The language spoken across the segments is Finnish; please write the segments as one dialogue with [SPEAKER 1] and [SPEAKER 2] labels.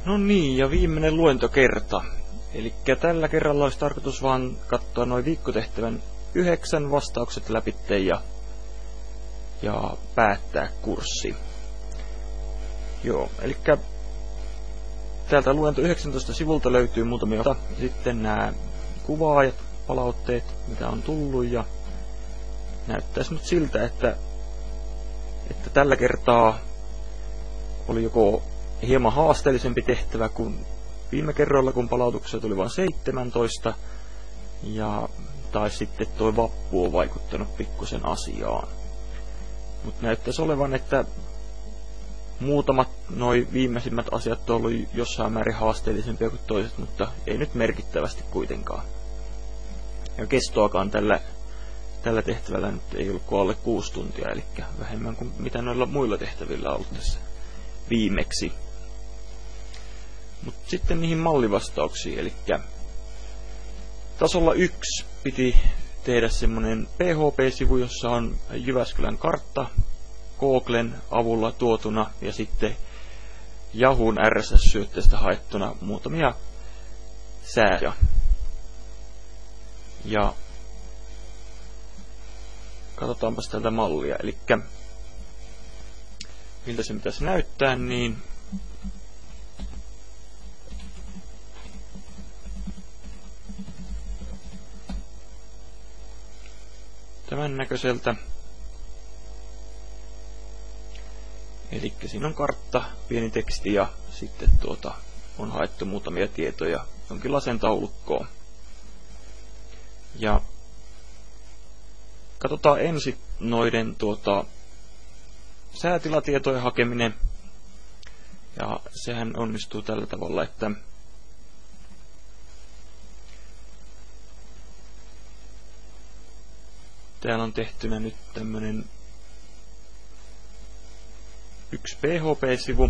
[SPEAKER 1] No niin, ja viimeinen luentokerta. Eli tällä kerralla olisi tarkoitus vaan katsoa noin viikkotehtävän 9 vastaukset läpitte ja päättää kurssi. Joo, eli täältä luento 19 sivulta löytyy muutamia. Sitten nämä kuvaajat, palautteet, mitä on tullut, ja näyttäisi nyt siltä, että tällä kertaa oli joko hieman haasteellisempi tehtävä kuin viime kerralla, kun palautuksia tuli vain 17, tai sitten toi vappu on vaikuttanut pikkusen asiaan. Mutta näyttäisi olevan, että muutamat noi viimeisimmät asiat on ollut jossain määrin haasteellisempia kuin toiset, mutta ei nyt merkittävästi kuitenkaan. Ja kestoakaan tällä tehtävällä nyt ei ollut kuin alle 6 tuntia, eli vähemmän kuin mitä noilla muilla tehtävillä on ollut tässä viimeksi. Mutta sitten niihin mallivastauksiin, eli tasolla 1 piti tehdä semmonen PHP-sivu, jossa on Jyväskylän kartta Googlen avulla tuotuna ja sitten Yahoon RSS-syötteestä haettuna muutamia säätöjä. Ja katsotaanpas tältä mallia, eli miltä se pitäisi näyttää, niin tämän näköiseltä. Eli siinä on kartta, pieni teksti ja sitten on haettu muutamia tietoja jonkinlaiseen taulukkoon. Ja katsotaan ensin noiden säätilatietojen hakeminen. Ja sehän onnistuu tällä tavalla, että täällä on tehtynä nyt tämmönen yksi PHP-sivu,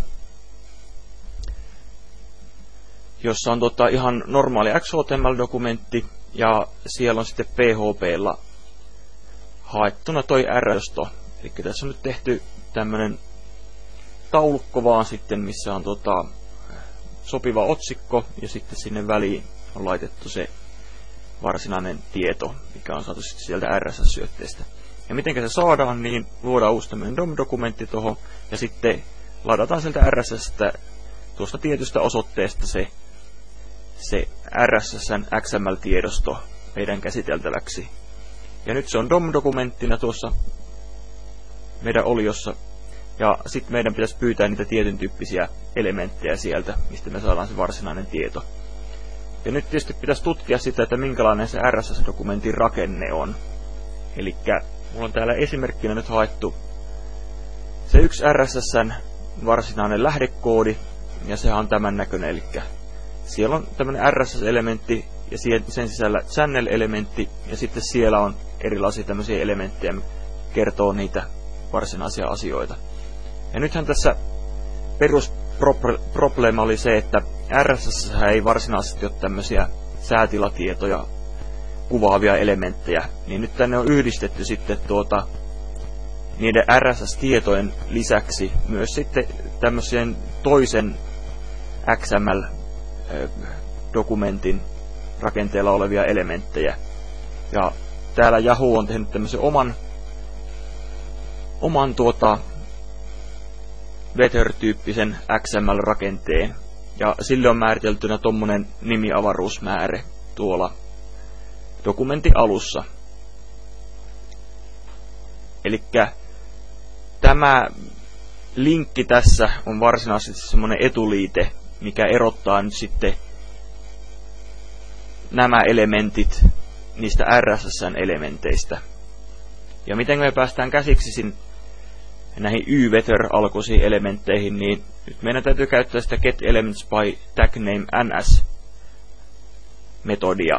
[SPEAKER 1] jossa on ihan normaali XHTML-dokumentti ja siellä on sitten PHP:lla haettuna toi RSS-to. Eli tässä on nyt tehty tämmönen taulukko vaan sitten, missä on sopiva otsikko ja sitten sinne väliin on laitettu se varsinainen tieto, mikä on saatu sitten sieltä RSS-syötteestä. Ja miten se saadaan, niin luodaan uusi tämmöinen DOM-dokumentti tuohon ja sitten ladataan sieltä RSS:stä tuosta tietystä osoitteesta se RSS:n XML-tiedosto meidän käsiteltäväksi. Ja nyt se on DOM-dokumenttina tuossa meidän oliossa. Ja sitten meidän pitäisi pyytää niitä tietyn tyyppisiä elementtejä sieltä, mistä me saadaan se varsinainen tieto. Ja nyt tietysti pitäisi tutkia sitä, että minkälainen se RSS-dokumentin rakenne on. Elikkä mulla on täällä esimerkkinä nyt haettu se yksi RSS:n varsinainen lähdekoodi, ja se on tämän näköinen, eli siellä on tämmöinen RSS-elementti, ja sen sisällä channel-elementti, ja sitten siellä on erilaisia tämmöisiä elementtejä, kertoo niitä varsinaisia asioita. Ja nythän tässä perusprobleema oli se, että RSS ei varsinaisesti ole tämmöisiä säätilatietoja kuvaavia elementtejä, niin nyt tänne on yhdistetty sitten niiden RSS-tietojen lisäksi myös sitten tämmöisen toisen XML-dokumentin rakenteella olevia elementtejä. Ja täällä Yahoo on tehnyt tämmöisen oman Weather-tyyppisen XML-rakenteen. Ja sille on määriteltynä tommonen nimiavaruusmäärä tuolla dokumentin alussa. Elikkä tämä linkki tässä on varsinaisesti semmoinen etuliite, mikä erottaa nyt sitten nämä elementit niistä RSS:n elementeistä. Ja miten me päästään käsiksi näihin yWeather-alkuisiin elementteihin, niin nyt meidän täytyy käyttää sitä getElements by tagname ns metodia.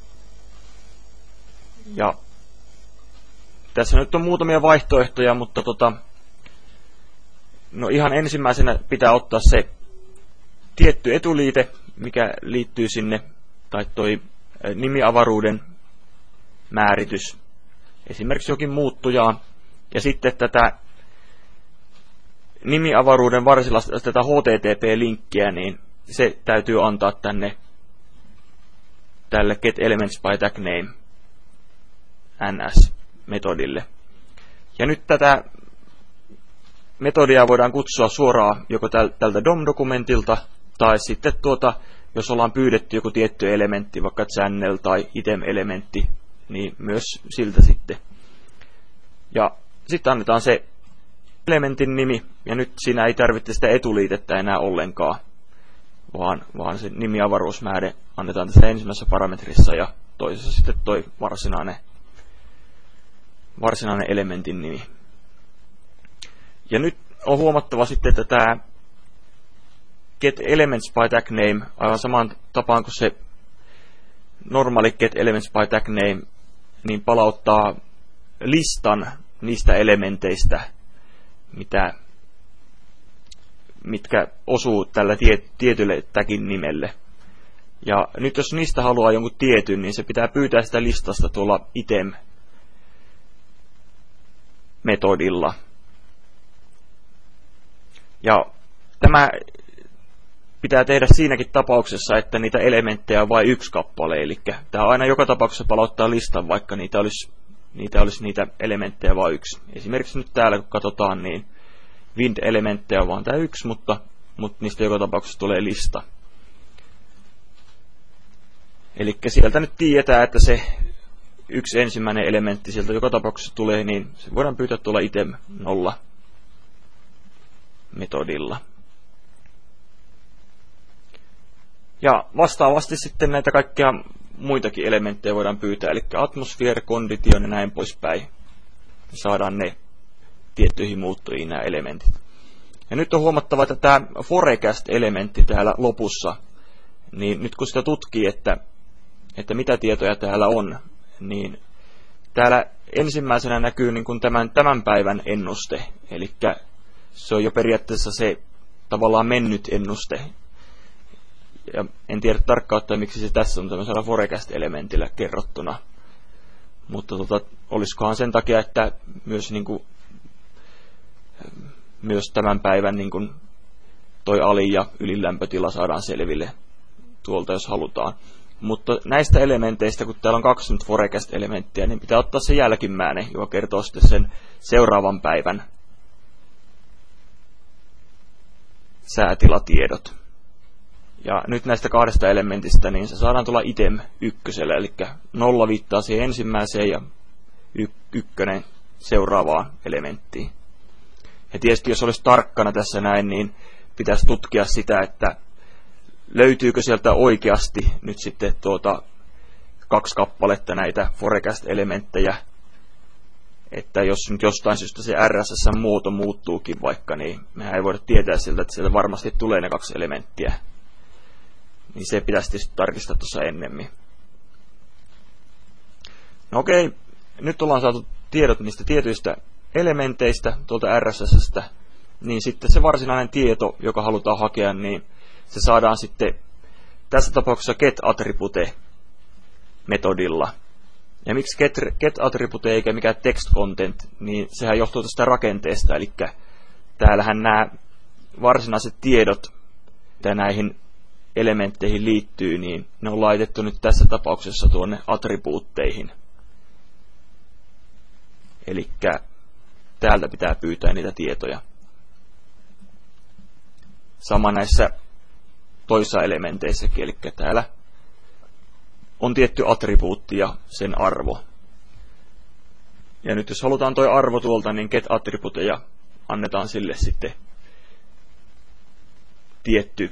[SPEAKER 1] Ja tässä nyt on muutamia vaihtoehtoja, mutta no ihan ensimmäisenä pitää ottaa se tietty etuliite, mikä liittyy sinne, tai toi nimiavaruuden määritys, esimerkiksi jokin muuttujaa, ja sitten tätä nimiavaruuden varsinaista tätä HTTP-linkkiä, niin se täytyy antaa tälle getElementsByTagName ns-metodille. Ja nyt tätä metodia voidaan kutsua suoraan joko tältä DOM-dokumentilta, tai sitten jos ollaan pyydetty joku tietty elementti, vaikka channel tai item-elementti, niin myös siltä sitten. Ja sitten annetaan se elementin nimi, ja nyt siinä ei tarvitse sitä etuliitettä enää ollenkaan, vaan se nimiavaruusmäärä annetaan tässä ensimmäisessä parametrissa, ja toisessa sitten toi varsinainen elementin nimi. Ja nyt on huomattava sitten, että tämä getElementsByTagName, aivan samaan tapaan kuin se normaali getElementsByTagName, niin palauttaa listan niistä elementeistä, mitkä osuu tällä tietylle tagin nimelle. Ja nyt jos niistä haluaa jonkun tietyn, niin se pitää pyytää sitä listasta tuolla item-metodilla. Ja tämä pitää tehdä siinäkin tapauksessa, että niitä elementtejä on vain yksi kappale. Eli tämä aina joka tapauksessa palauttaa listan, vaikka niitä olisi elementtejä vain yksi. Esimerkiksi nyt täällä kun katsotaan, niin wind-elementtejä on vain tämä yksi, mutta niistä joka tapauksessa tulee lista. Eli sieltä nyt tiedetään, että se yksi ensimmäinen elementti sieltä joka tapauksessa tulee, niin se voidaan pyytää tuolla item0 metodilla. Ja vastaavasti sitten näitä kaikkia muitakin elementtejä voidaan pyytää, eli atmosphere, condition ja näin poispäin. Saadaan ne tiettyihin muuttujiin nämä elementit. Ja nyt on huomattava, että tämä forecast-elementti täällä lopussa, niin nyt kun sitä tutkii, että mitä tietoja täällä on, niin täällä ensimmäisenä näkyy niin kuin tämän päivän ennuste, eli se on jo periaatteessa se tavallaan mennyt ennuste. Ja en tiedä tarkkaan ottaen, miksi se tässä on tämmöisellä forecast-elementillä kerrottuna. Mutta olisikohan sen takia, että myös tämän päivän toi ali- ja ylilämpötila saadaan selville tuolta, jos halutaan. Mutta näistä elementeistä, kun täällä on 2 forecast-elementtiä, niin pitää ottaa se jälkimmäinen, joka kertoo sitten sen seuraavan päivän säätilatiedot. Ja nyt näistä 2 elementistä, niin se saadaan tulla item 1, eli 0 viittaa siihen ensimmäiseen ja 1 seuraavaan elementtiin. Ja tietysti jos olisi tarkkana tässä näin, niin pitäisi tutkia sitä, että löytyykö sieltä oikeasti nyt sitten 2 kappaletta näitä forecast-elementtejä, että jos nyt jostain syystä se RSS-muoto muuttuukin vaikka, niin mehän ei voida tietää siltä, että sieltä varmasti tulee ne 2 elementtiä. Niin se pitäisi tietysti tarkistaa tuossa ennemmin. No okei, nyt ollaan saatu tiedot niistä tietyistä elementeistä tuolta RSS:stä, niin sitten se varsinainen tieto, joka halutaan hakea, niin se saadaan sitten tässä tapauksessa getAttribute-metodilla. Ja miksi getAttribute eikä mikään text-content, niin sehän johtuu tästä rakenteesta, eli täällähän nämä varsinaiset tiedot, mitä näihin elementteihin liittyy, niin ne on laitettu nyt tässä tapauksessa tuonne attribuutteihin. Eli täältä pitää pyytää niitä tietoja. Sama näissä toissa elementeissäkin, eli täällä on tietty attribuutti ja sen arvo. Ja nyt jos halutaan tuo arvo tuolta, niin getAttribute ja annetaan sille sitten tietty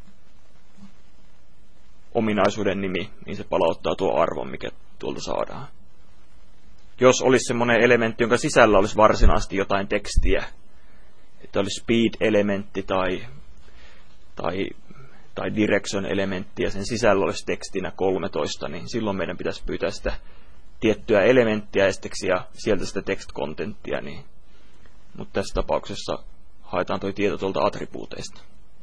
[SPEAKER 1] ominaisuuden nimi, niin se palauttaa tuo arvon, mikä tuolta saadaan. Jos olisi semmoinen elementti, jonka sisällä olisi varsinaisesti jotain tekstiä, että olisi speed-elementti tai direction-elementti ja sen sisällä olisi tekstinä 13, niin silloin meidän pitäisi pyytää sitä tiettyä elementtiä esteksi ja sieltä sitä text-contenttia. Niin. Mutta tässä tapauksessa haetaan tuo tieto tuolta attribuuteista.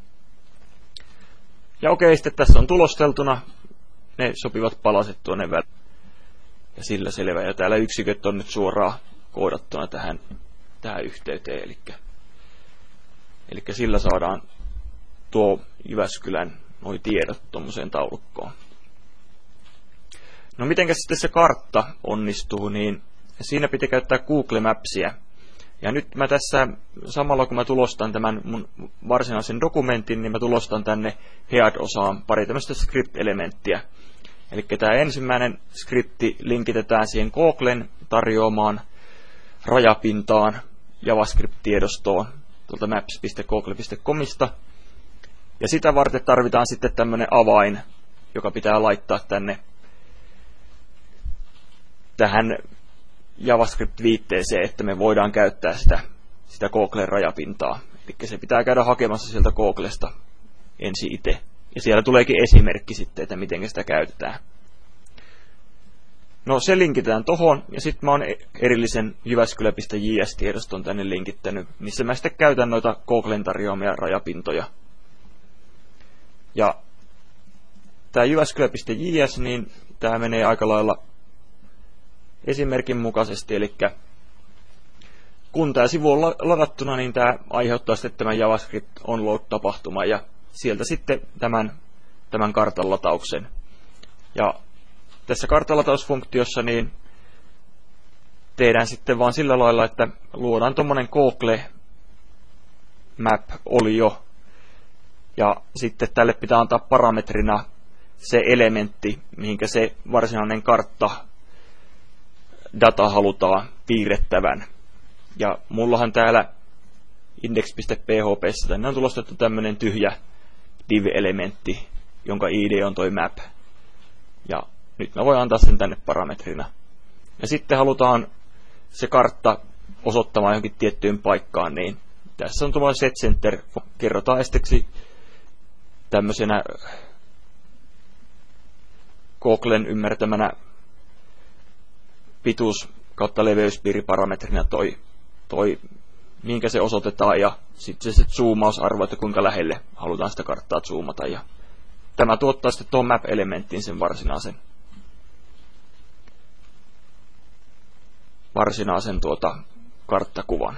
[SPEAKER 1] Ja okei, sitten tässä on tulosteltuna ne sopivat palaset tuonne väliin. Ja sillä selvä. Ja täällä yksiköt on nyt suoraan koodattuna tähän yhteyteen. Eli sillä saadaan tuo Jyväskylän nuo tiedot tuommoiseen taulukkoon. No mitenkä sitten se kartta onnistuu, niin siinä piti käyttää Google Mapsia. Ja nyt mä tässä, samalla kun mä tulostan tämän mun varsinaisen dokumentin, niin mä tulostan tänne Head-osaan pari tämmöistä script-elementtiä. Eli tämä ensimmäinen skripti linkitetään siihen Googlen tarjoamaan rajapintaan JavaScript-tiedostoon tuolta maps.google.comista. Ja sitä varten tarvitaan sitten tämmöinen avain, joka pitää laittaa tähän JavaScript-viitteeseen, että me voidaan käyttää sitä Googlen rajapintaa. Eli se pitää käydä hakemassa sieltä Googlesta ensin itse. Ja siellä tuleekin esimerkki sitten, että miten sitä käytetään. No se linkitään tohon, ja sitten mä oon erillisen jyväskylä.js-tiedoston tänne linkittänyt, missä mä sitten käytän noita Googlen tarjoamia rajapintoja. Ja tää jyväskylä.js, niin tää menee aika lailla esimerkin mukaisesti, eli kun tämä sivu on ladattuna, niin tämä aiheuttaa sitten tämän JavaScript onload-tapahtuman ja sieltä sitten tämän kartan latauksen. Ja tässä kartanlatausfunktiossa niin tehdään sitten vaan sillä lailla, että luodaan tuommoinen Google Map-olio ja sitten tälle pitää antaa parametrina se elementti, mihinkä se varsinainen kartta data halutaan piirrettävän. Ja mullahan täällä index.php:ssä tänne on tulostettu tämmönen tyhjä div-elementti, jonka id on toi map. Ja nyt mä voin antaa sen tänne parametrina. Ja sitten halutaan se kartta osoittamaan johonkin tiettyyn paikkaan, niin tässä on tuolla set center, kerrotaan esteksi tämmöisenä Googlen ymmärtämänä pituus kautta leveyspiiriparametrina toi minkä se osoitetaan ja sitten se zoomausarvo, että kuinka lähelle halutaan sitä karttaa zoomata. Ja tämä tuottaa sitten tuon map-elementtiin sen varsinaisen karttakuvan.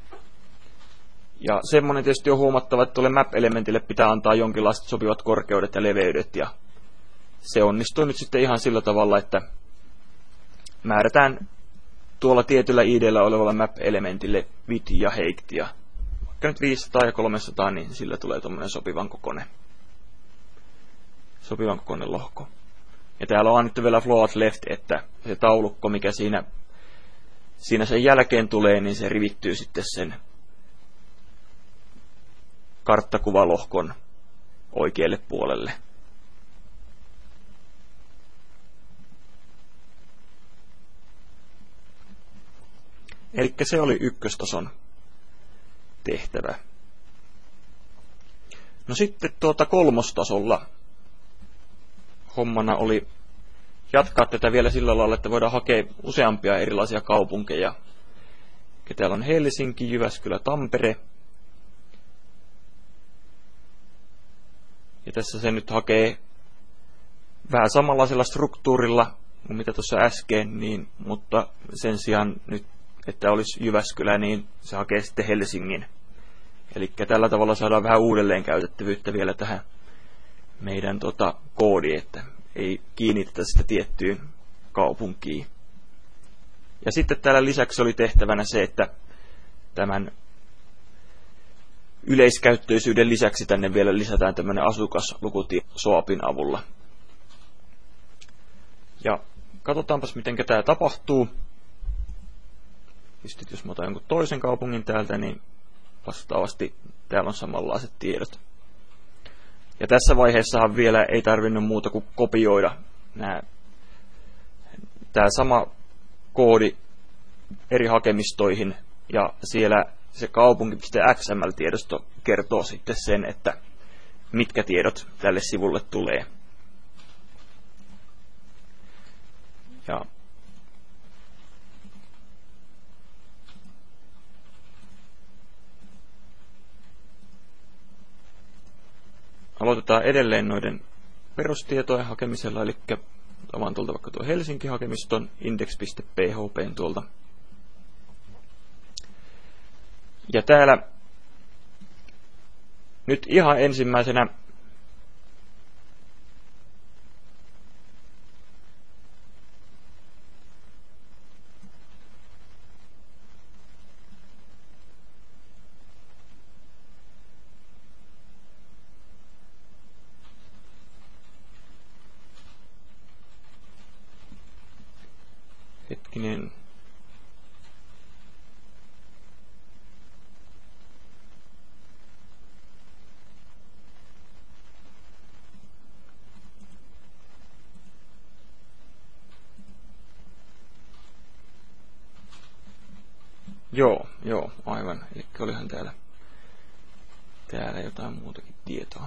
[SPEAKER 1] Ja semmoinen tietysti on huomattava, että tuolle map-elementille pitää antaa jonkinlaiset sopivat korkeudet ja leveydet. Ja se onnistuu nyt sitten ihan sillä tavalla, että määrätään tuolla tietyllä id:llä olevalla map-elementille width ja height. Ja vaikka nyt 500 ja 300, niin sillä tulee tuommoinen sopivan kokoinen lohko. Ja täällä on annettu vielä float left, että se taulukko, mikä siinä sen jälkeen tulee, niin se rivittyy sitten sen karttakuvalohkon oikealle puolelle. Eli se oli ykköstason tehtävä. No sitten kolmostasolla hommana oli jatkaa tätä vielä sillä lailla, että voidaan hakea useampia erilaisia kaupunkeja. Täällä on Helsinki, Jyväskylä, Tampere. Ja tässä se nyt hakee vähän samanlaisella struktuurilla kuin mitä tuossa äsken, mutta sen sijaan nyt, että olisi Jyväskylä, niin se hakee sitten Helsingin. Eli tällä tavalla saadaan vähän uudelleen käytettävyyttä vielä tähän meidän koodiin, että ei kiinnitetä sitä tiettyyn kaupunkiin. Ja sitten täällä lisäksi oli tehtävänä se, että tämän yleiskäyttöisyyden lisäksi tänne vielä lisätään tämmöinen asukaslukutieto SOAPin avulla. Ja katsotaanpas miten tämä tapahtuu. Sitten jos mä otan jonkun toisen kaupungin täältä, niin vastaavasti täällä on samanlaiset tiedot. Ja tässä vaiheessahan vielä ei tarvinnut muuta kuin kopioida tämä sama koodi eri hakemistoihin. Ja siellä se kaupunki.xml-tiedosto kertoo sitten sen, että mitkä tiedot tälle sivulle tulee. Ja aloitetaan edelleen noiden perustietojen hakemisella, eli avaan tuolta vaikka tuo Helsinki-hakemiston index.php tuolta. Ja täällä nyt ihan ensimmäisenä hetkinen. Joo, aivan. Eli olihan täällä jotain muutakin tietoa.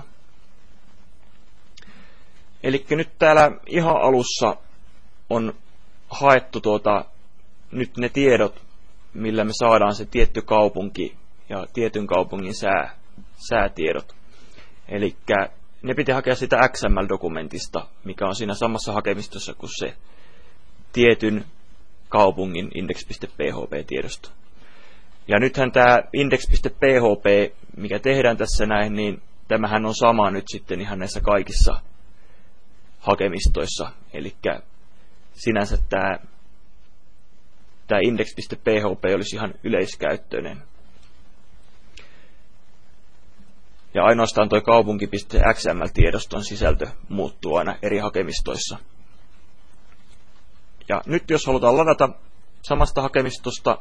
[SPEAKER 1] Eli nyt täällä ihan alussa on haettu nyt ne tiedot, millä me saadaan se tietty kaupunki ja tietyn kaupungin säätiedot. Eli ne piti hakea sitä XML-dokumentista, mikä on siinä samassa hakemistossa kuin se tietyn kaupungin index.php-tiedosto. Ja nythän tämä index.php, mikä tehdään tässä näin, niin tämähän on sama nyt sitten ihan näissä kaikissa hakemistoissa. Eli sinänsä tämä index.php olisi ihan yleiskäyttöinen. Ja ainoastaan tuo kaupunki.xml-tiedoston sisältö muuttuu aina eri hakemistoissa. Ja nyt jos halutaan ladata samasta hakemistosta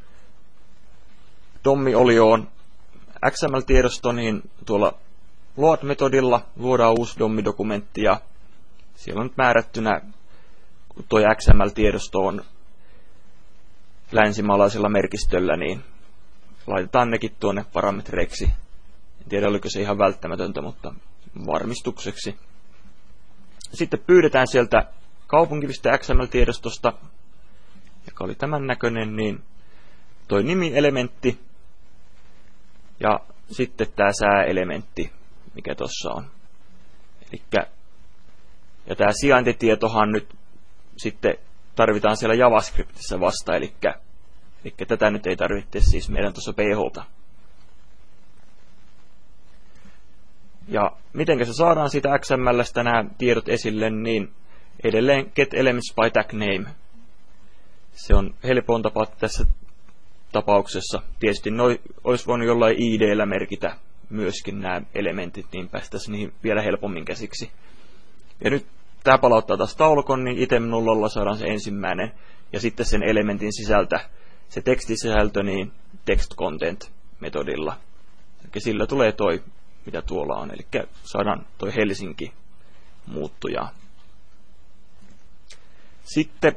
[SPEAKER 1] dommi-olioon XML-tiedosto, niin tuolla load-metodilla luodaan uusi dommi-dokumentti ja siellä on nyt määrättynä, kun tuo XML-tiedosto on länsimaalaisella merkistöllä, niin laitetaan nekin tuonne parametreiksi. En tiedä, oliko se ihan välttämätöntä, mutta varmistukseksi. Sitten pyydetään sieltä kaupunki.xml-tiedostosta, joka oli tämän näköinen, niin toi nimi-elementti ja sitten tämä sää-elementti, mikä tuossa on. Ja tämä sijaintitietohan nyt sitten tarvitaan siellä JavaScriptissa vasta, eli tätä nyt ei tarvitse siis meidän tuossa PH:ta. Ja miten se saadaan siitä XML:stä nämä tiedot esille, niin edelleen get elements by tag name. Se on helpoin tapa tässä tapauksessa. Tietysti olisi voinut jollain ID:llä merkitä myöskin nämä elementit, niin päästäisiin niihin vielä helpommin käsiksi. Ja nyt tämä palauttaa taas taulukon, niin item 0 saadaan se ensimmäinen, ja sitten sen elementin sisältä, se tekstisisältö, niin text content metodilla. Eli sillä tulee toi, mitä tuolla on, eli saadaan toi Helsinki muuttuja. Sitten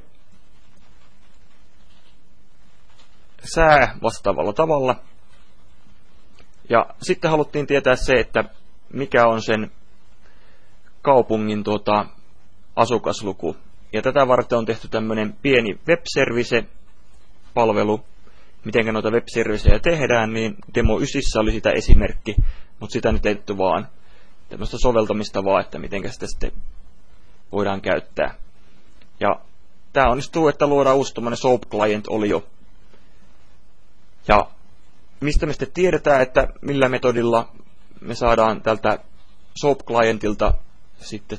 [SPEAKER 1] sää vastaavalla tavalla. Ja sitten haluttiin tietää se, että mikä on sen kaupungin asukasluku. Ja tätä varten on tehty tämmöinen pieni web-service-palvelu. Miten noita web-servicejä tehdään, niin Demo 9 oli sitä esimerkki, mutta sitä nyt ei tehty vaan tämmöistä soveltamista vaan, että miten sitä sitten voidaan käyttää. Ja tämä onnistuu, että luodaan uusi tuommoinen SOAP client-olio. Ja mistä me sitten tiedetään, että millä metodilla me saadaan tältä SOAP clientilta sitten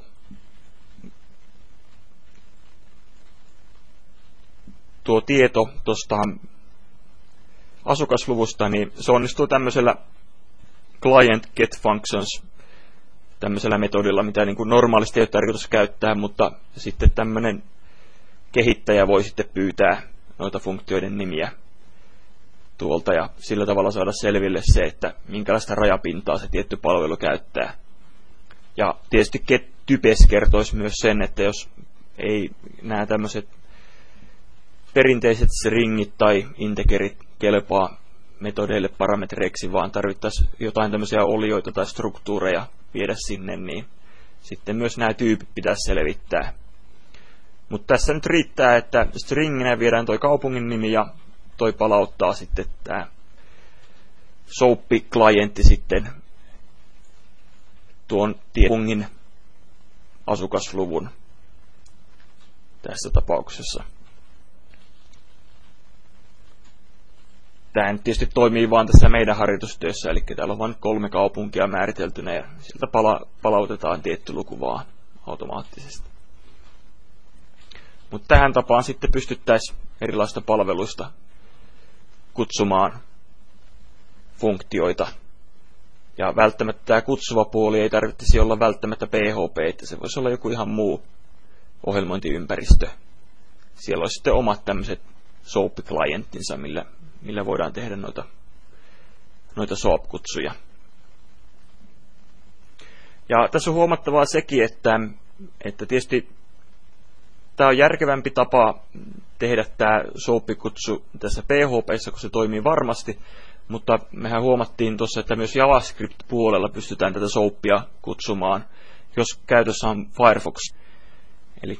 [SPEAKER 1] tuo tieto tuosta asukasluvusta, niin se onnistuu tämmöisellä client get functions tämmöisellä metodilla, mitä niin kuin normaalisti ei ole tarkoitus käyttää, mutta sitten tämmöinen kehittäjä voi sitten pyytää noita funktioiden nimiä tuolta ja sillä tavalla saada selville se, että minkälaista rajapintaa se tietty palvelu käyttää. Ja tietysti get-types kertoisi myös sen, että jos ei nämä tämmöiset perinteiset stringit tai integerit kelpaa metodeille parametreiksi, vaan tarvittaisiin jotain tämmöisiä olioita tai struktuureja viedä sinne, niin sitten myös nämä tyypit pitäisi selvittää. Mutta tässä nyt riittää, että stringinä viedään toi kaupungin nimi ja toi palauttaa sitten tämä SOAP-klientti sitten tuon kaupungin asukasluvun tässä tapauksessa. Tämä nyt tietysti toimii vain tässä meidän harjoitustyössä, eli täällä on vain 3 kaupunkia määriteltynä ja sieltä palautetaan tietty luku vaan automaattisesti. Mutta tähän tapaan sitten pystyttäisiin erilaisista palveluista kutsumaan funktioita. Ja välttämättä tämä kutsuva puoli ei tarvitsisi olla välttämättä PHP, että se voisi olla joku ihan muu ohjelmointiympäristö. Siellä olisi sitten omat tämmöiset SOAP-klienttinsa, millä voidaan tehdä noita SOAP-kutsuja. Ja tässä on huomattavaa sekin, että tietysti tämä on järkevämpi tapa tehdä tämä SOAP-kutsu tässä PHP:ssä, kun se toimii varmasti, mutta mehän huomattiin tuossa, että myös JavaScript-puolella pystytään tätä SOAPia kutsumaan, jos käytössä on Firefox. Eli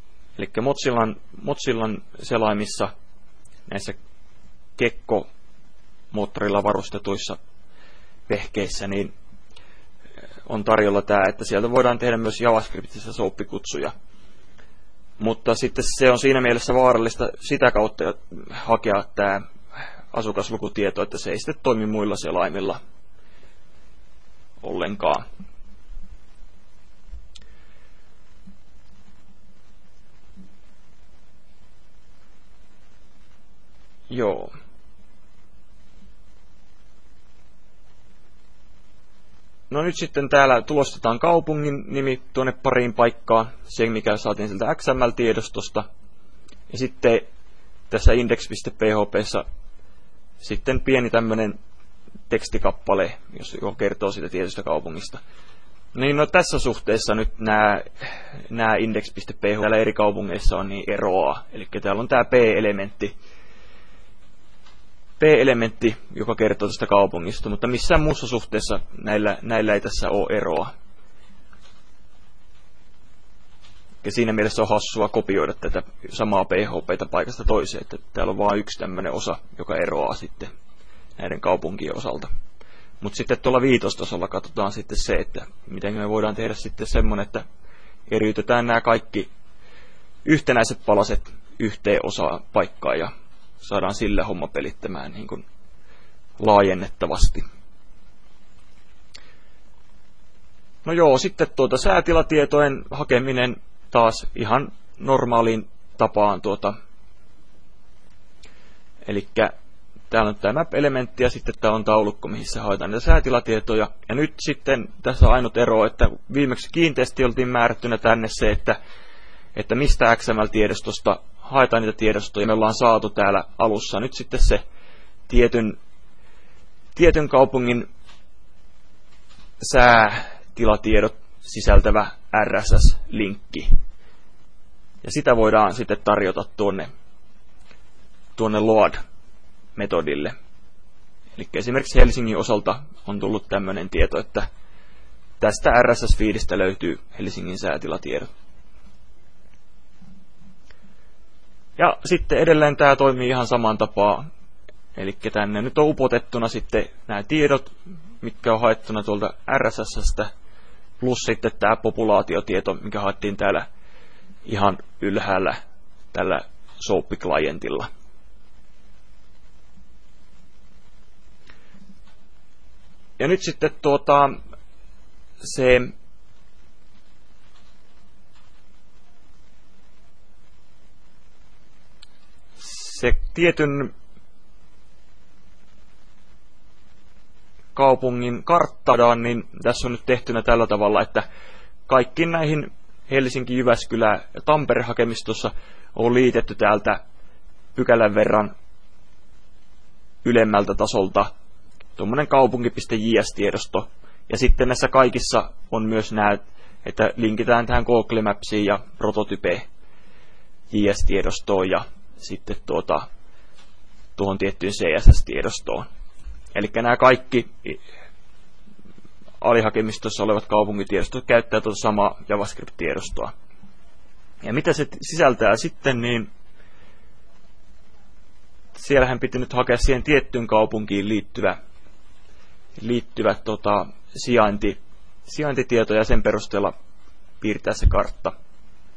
[SPEAKER 1] Mozillan selaimissa näissä Gecko-moottorilla varustetuissa vehkeissä niin on tarjolla tämä, että sieltä voidaan tehdä myös JavaScriptissa SOAP-kutsuja. Mutta sitten se on siinä mielessä vaarallista sitä kautta hakea tämä asukaslukutieto, että se ei sitten toimi muilla selaimilla ollenkaan. Joo. No nyt sitten täällä tulostetaan kaupungin nimi tuonne pariin paikkaan, se mikä saatiin sieltä XML-tiedostosta. Ja sitten tässä index.php:ssä sitten pieni tämmöinen tekstikappale, joka kertoo siitä tietystä kaupungista. Niin no tässä suhteessa nyt nämä index.php täällä eri kaupungeissa on niin eroa. Eli täällä on tämä P-elementti, joka kertoo tästä kaupungista, mutta missään muussa suhteessa näillä ei tässä ole eroa. Ja siinä mielessä on hassua kopioida tätä samaa PHP:tä paikasta toiseen, että täällä on vain yksi tämmöinen osa, joka eroaa sitten näiden kaupunkien osalta. Mutta sitten tuolla viitostasolla katsotaan sitten se, että miten me voidaan tehdä sitten semmoinen, että eriytetään nämä kaikki yhtenäiset palaset yhteen osaan paikkaa ja saadaan sillä homma pelittämään niin kuin laajennettavasti. No joo, sitten säätilatietojen hakeminen taas ihan normaaliin tapaan. Eli täällä on tämä map-elementti ja sitten täällä on taulukko, mihin haetaan niitä säätilatietoja. Ja nyt sitten tässä on ainut ero, että viimeksi kiinteästi oltiin määrättynä tänne se, että mistä XML-tiedostosta haetaan niitä tiedostoja. Me ollaan saatu täällä alussa nyt sitten se tietyn kaupungin säätilatiedot sisältävä RSS-linkki. Ja sitä voidaan sitten tarjota tuonne load-metodille. Eli esimerkiksi Helsingin osalta on tullut tämmöinen tieto, että tästä RSS-feedistä löytyy Helsingin säätilatiedot. Ja sitten edelleen tämä toimii ihan saman tapaan. Eli tänne nyt on upotettuna sitten nämä tiedot, mitkä on haettuna tuolta RSS:stä, plus sitten tämä populaatiotieto, mikä haettiin täällä ihan ylhäällä tällä SOAP-klientilla. Ja nyt sitten se tietyn kaupungin karttaan, niin tässä on nyt tehtynä tällä tavalla, että kaikki näihin Helsinki, Jyväskylä ja Tampere-hakemistossa on liitetty täältä pykälän verran ylemmältä tasolta tuommoinen kaupunki.js-tiedosto. Ja sitten näissä kaikissa on myös nämä, että linkitään tähän Google Mapsiin ja Prototype JS-tiedostoon ja sitten tuohon tiettyyn CSS-tiedostoon. Eli nämä kaikki alihakemistossa olevat kaupunkitiedostot käyttää tuota samaa JavaScript-tiedostoa. Ja mitä se sisältää sitten, niin siellähän piti nyt hakea siihen tiettyyn kaupunkiin liittyvä sijaintitieto ja sen perusteella piirtää se kartta.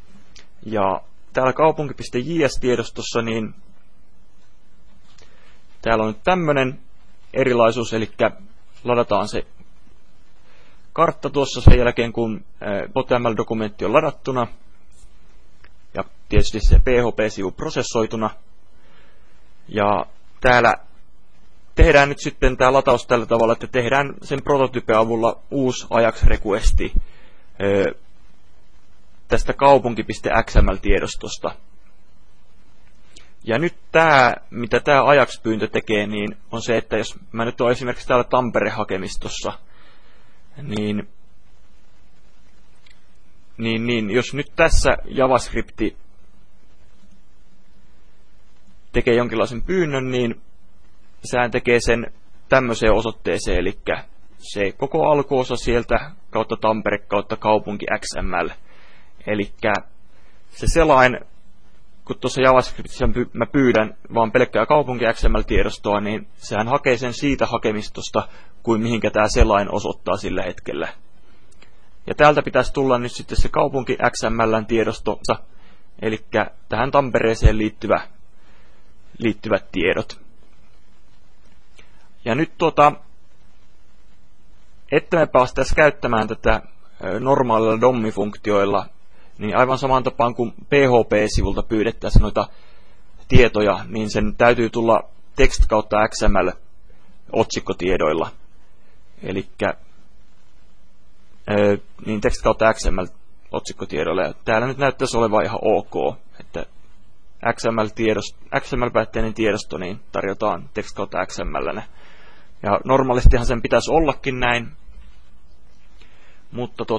[SPEAKER 1] Ja täällä kaupunki.js-tiedostossa niin täällä on nyt tämmönen erilaisuus, eli ladataan se kartta tuossa sen jälkeen, kun HTML-dokumentti on ladattuna, ja tietysti se PHP-sivu prosessoituna. Ja täällä tehdään nyt sitten tämä lataus tällä tavalla, että tehdään sen prototyypin avulla uusi Ajax-requesti tästä kaupunki.xml-tiedostosta. Ja nyt mitä tämä Ajax-pyyntö tekee, niin on se, että jos mä nyt olen esimerkiksi täällä Tampere-hakemistossa, niin jos nyt tässä JavaScripti tekee jonkinlaisen pyynnön, niin sehän tekee sen tämmöiseen osoitteeseen, eli se koko alkuosa sieltä kautta Tampere kautta kaupunki XML. Eli se selain, kun tuossa JavaScriptissa mä pyydän vaan pelkkää kaupunki XML-tiedostoa, niin sehän hakee sen siitä hakemistosta, kuin mihinkä tämä selain osoittaa sillä hetkellä. Ja täältä pitäisi tulla nyt sitten se kaupunki XML:n tiedosto, eli tähän Tampereeseen liittyvät tiedot. Ja nyt että me päästäisiin käyttämään tätä normaalilla DOM-funktioilla, niin aivan samaan tapaan kuin PHP-sivulta pyydettäisiin noita tietoja, niin sen täytyy tulla text kautta XML otsikkotiedoilla. Eli niin text kautta XML otsikkotiedoilla. Ja täällä nyt näyttäisi olevan ihan ok, että XML-päätteinen tiedosto niin tarjotaan text kautta XML. Ja normaalistihan sen pitäisi ollakin näin, mutta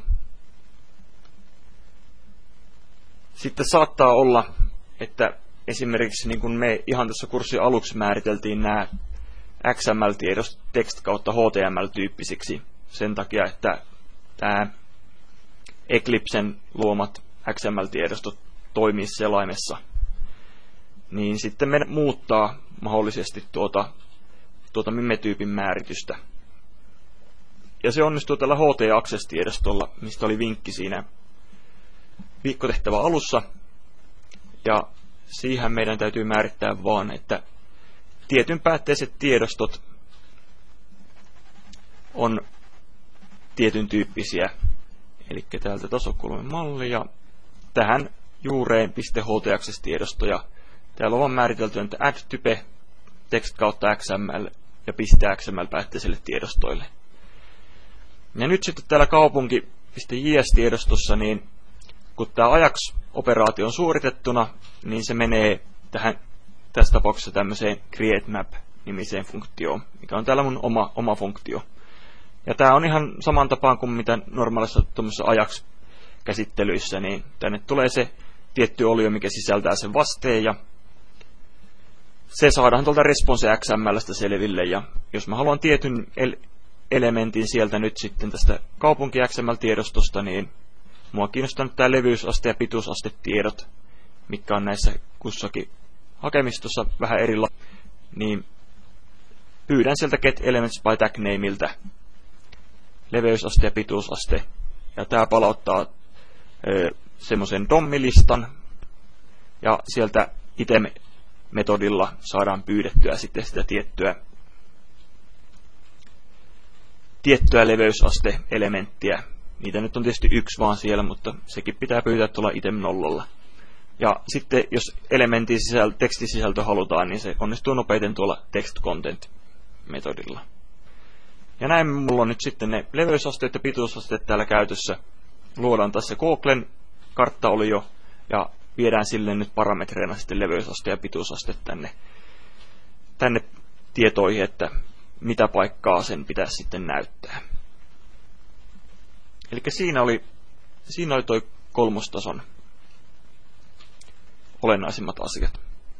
[SPEAKER 1] sitten saattaa olla, että esimerkiksi niin kuin me ihan tässä kurssin aluksi määriteltiin nämä XML-tiedostot text kautta HTML-tyyppisiksi sen takia, että tämä Eclipsen luomat XML-tiedostot toimii selaimessa, niin sitten me muuttaa mahdollisesti tuota mime-tyypin määritystä. Ja se onnistuu tällä HT-access-tiedostolla, mistä oli vinkki siinä viikkotehtävä alussa. Ja siihen meidän täytyy määrittää vaan, että tietyn päätteiset tiedostot on tietyn tyyppisiä. Eli täältä tasokulman malli ja tähän juureen .ht-access-tiedosto. Ja täällä on määritelty, että add-type text kautta XML ja .xml-päätteisille tiedostoille. Ja nyt sitten täällä kaupunki.js-tiedostossa, niin kun tämä Ajax-operaatio on suoritettuna, niin se menee tässä tapauksessa tämmöiseen createMap-nimiseen funktioon, mikä on täällä mun oma funktio. Ja tämä on ihan saman tapaan kuin mitä normaalissa Ajax-käsittelyissä, niin tänne tulee se tietty olio, mikä sisältää sen vasteen, ja se saadaan tuolta response XML:stä selville, ja jos mä haluan tietyn elementin sieltä nyt sitten tästä kaupunki XML-tiedostosta, niin mua kiinnostaa nyt tämä levyysaste- ja pituusastetiedot, mitkä on näissä kussakin hakemistossa vähän erilaisia, niin pyydän sieltä get elements by tag nameiltä leveysaste ja pituusaste, ja tämä palauttaa semmoisen DOM-listan, ja sieltä item-metodilla saadaan pyydettyä sitten sitä tiettyä leveysaste-elementtiä. Niitä nyt on tietysti yksi vaan siellä, mutta sekin pitää pyytää tuolla item 0. Ja sitten jos elementin tekstisisältö halutaan, niin se onnistuu nopeiten tuolla text content-metodilla. Ja näin mulla on nyt sitten ne leveysasteet ja pituusasteet täällä käytössä. Luodaan tässä Googlen karttaolio ja viedään sille nyt parametreina sitten leveysaste ja pituusaste tänne tietoihin, että mitä paikkaa sen pitäisi sitten näyttää. Eli siinä oli toi kolmostason olennaisimmat asiat.